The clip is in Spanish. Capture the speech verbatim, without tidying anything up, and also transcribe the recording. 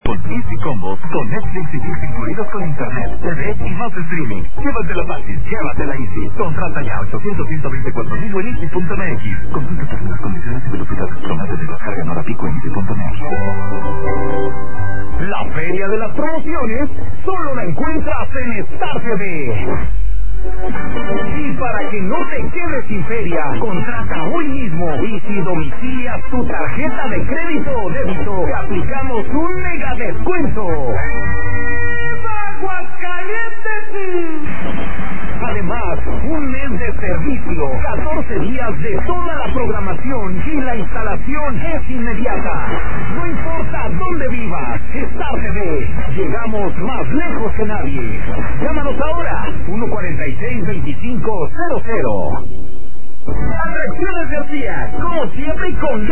Con Easy Combos, con Netflix y Disney incluidos con internet, T V y más streaming. Llévatela fácil, llévatela Easy. Contrata ya ochocientos, ciento veinticuatro mil en easy punto m x. Consulta términos, condiciones y velocidades promedio de descarga en hora pico en easy punto m x. La feria de las promociones solo la encuentras en Star T V. Y para que no te quedes sin feria, contrata hoy mismo y si domicilias tu tarjeta de crédito o débito, te aplicamos un mega descuento. ¡Aguascalientes! Además, un mes de servicio, catorce días de toda la programación y la instalación es inmediata. No importa dónde vivas, Star T V, llegamos más lejos que nadie. Llámanos ahora, uno cuarenta y seis, veinticinco cero cero. Atracciones García, como siempre y con